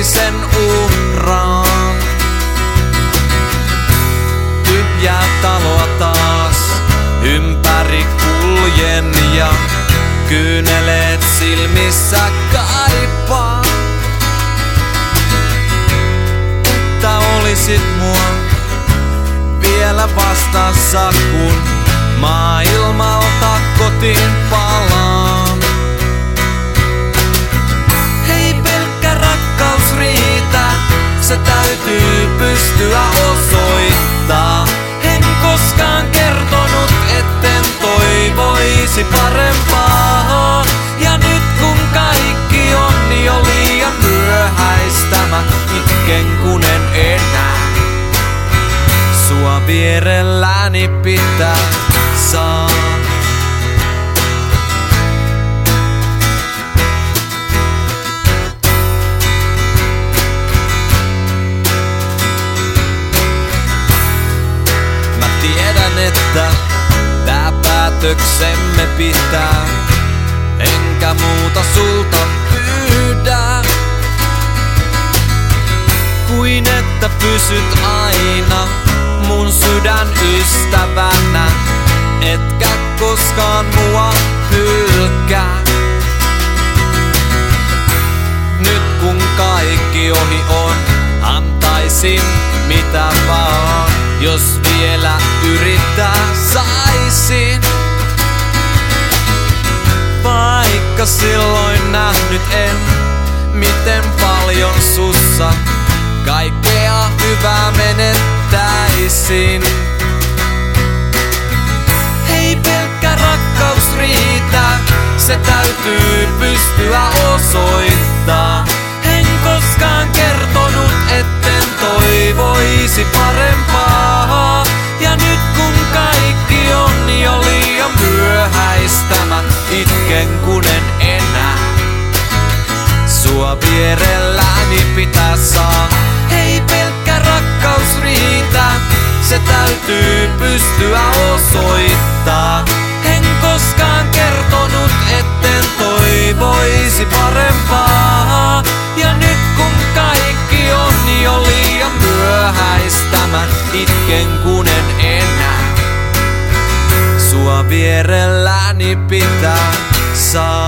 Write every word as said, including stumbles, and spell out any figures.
toisen uhraan. Tyhjää taloa taas ympäri kuljen ja kyyneleet silmissä kaipaan. Että olisit mua vielä vastassa, kun maailmalta kotiin palaan. Hei, pelkkä rakkaus riitä, se täytyy pystyä osoittaa. En koskaan kertonut, etten toivoisi parempaa. Ja nyt kun kaikki on jo liian myöhäistä, mä itken kun en enää sua vierelläni pitää saa. Mä tiedän, että tää päätöksemme pitää, enkä muuta sulta pyydä kuin että pysyt aina mun sydän ystävänä, etkä koskaan mua hylkää. Nyt kun kaikki ohi on, antaisin mitä vaan, jos vielä yrittää saisin. Vaikka silloin nähnyt en, miten paljon sussa kaikkea hyvää menettäisin. Hei, pelkkä rakkaus riitä, se täytyy pystyä osoittaa. En koskaan kertonut, etten toivoisi parempaa. Ja nyt kun kaikki on jo liian myöhäistä, mä itken kun en enää sua vierelläni pitää saa. Hei, pelkkä rakkaus riitä, se täytyy pystyä osoittaa. En koskaan kertonut, etten toivoisi parempaa. Ja nyt kun kaikki on jo liian myöhäistä, mä itken kun en enää sua vierelläni pitää saa.